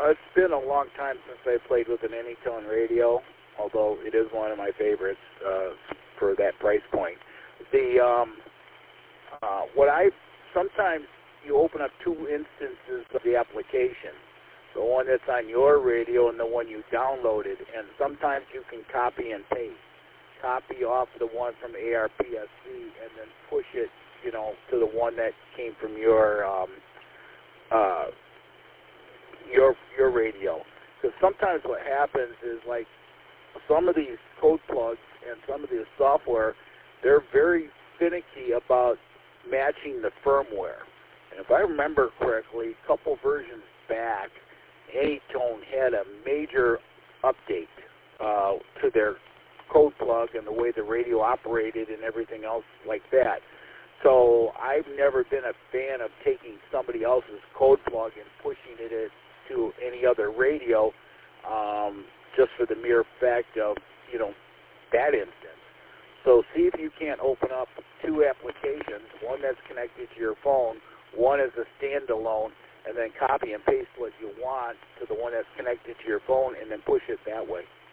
it's been a long time since I played with an Anytone radio, although it is one of my favorites for that price point. Sometimes you open up two instances of the application, the one that's on your radio and the one you downloaded, and sometimes you can copy and paste. Copy off the one from ARPSC and then push it, to the one that came from your radio. Because sometimes what happens is, like, some of these code plugs and some of the software, they're very finicky about matching the firmware. And if I remember correctly, a couple versions back, Anytone had a major update to their code plug and the way the radio operated and everything else like that. So I've never been a fan of taking somebody else's code plug and pushing it to any other radio, just for the mere fact of, that instance. So see if you can't open up two applications, one that's connected to your phone, one is a standalone, and then copy and paste what you want to the one that's connected to your phone and then push it that way.